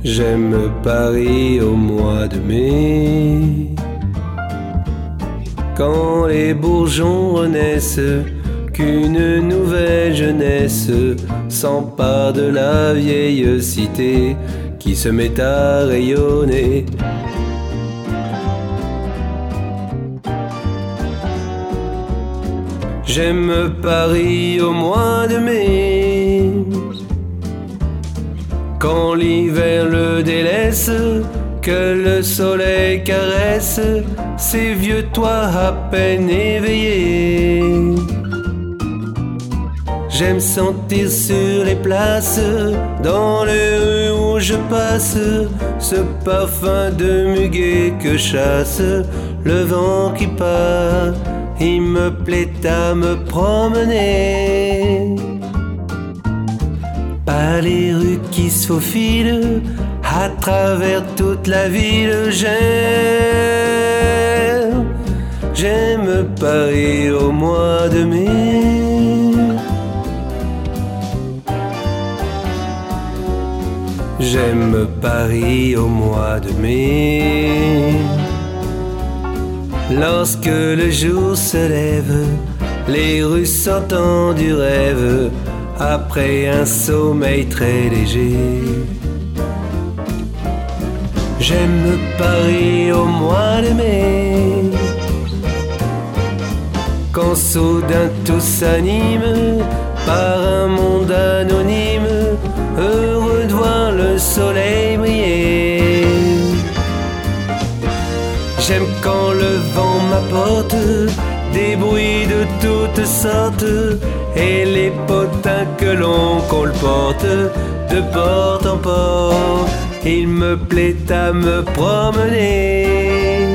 J'aime Paris au mois de mai, quand les bourgeons renaissent, qu'une nouvelle jeunesse s'empare de la vieille cité qui se met à rayonner. J'aime Paris au mois de mai, quand l'hiver le délaisse, que le soleil caresse ces vieux toits à peine éveillés. J'aime sentir sur les places, dans les rues où je passe, ce parfum de muguet que chasse le vent qui part. Il me plaît à me promener par les rues qui se faufilent à travers toute la ville. J'aime Paris au mois de mai. J'aime Paris au mois de mai. Lorsque le jour se lève, les rues sortant du rêve, après un sommeil très léger. J'aime Paris au mois de mai, quand soudain tout s'anime par un monde anonyme, heureux de voir le soleil briller. J'aime quand le vent m'apporte des bruits de toutes sortes et les potins que l'on colporte de porte en port. Il me plaît à me promener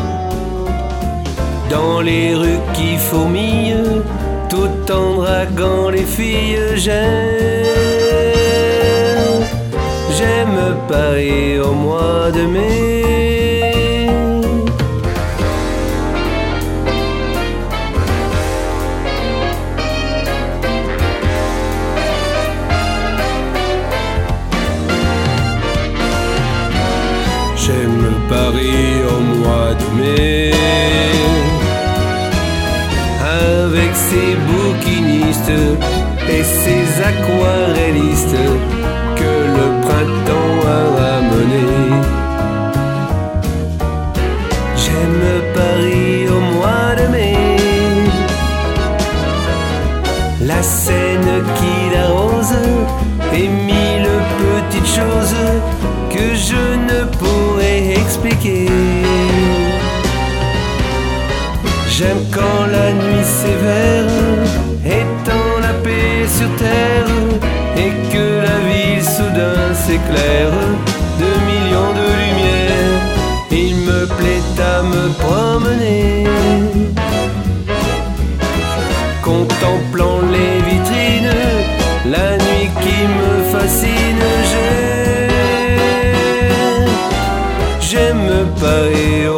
dans les rues qui fourmillent, tout en draguant les filles. J'aime Paris au mois de mai. J'aime Paris au mois de mai, avec ses bouquinistes et ses aquarellistes que le printemps a ramenés. J'aime Paris au mois de mai, la Seine qui l'arrose et mille petites choses que je ne pourrais expliquer. J'aime quand la nuit sévère étend la paix sur terre et que la ville soudain s'éclaire de millions de lumières. Il me plaît à me promener, contemplant les vitrines, la nuit qui me fascine. J'aime Paris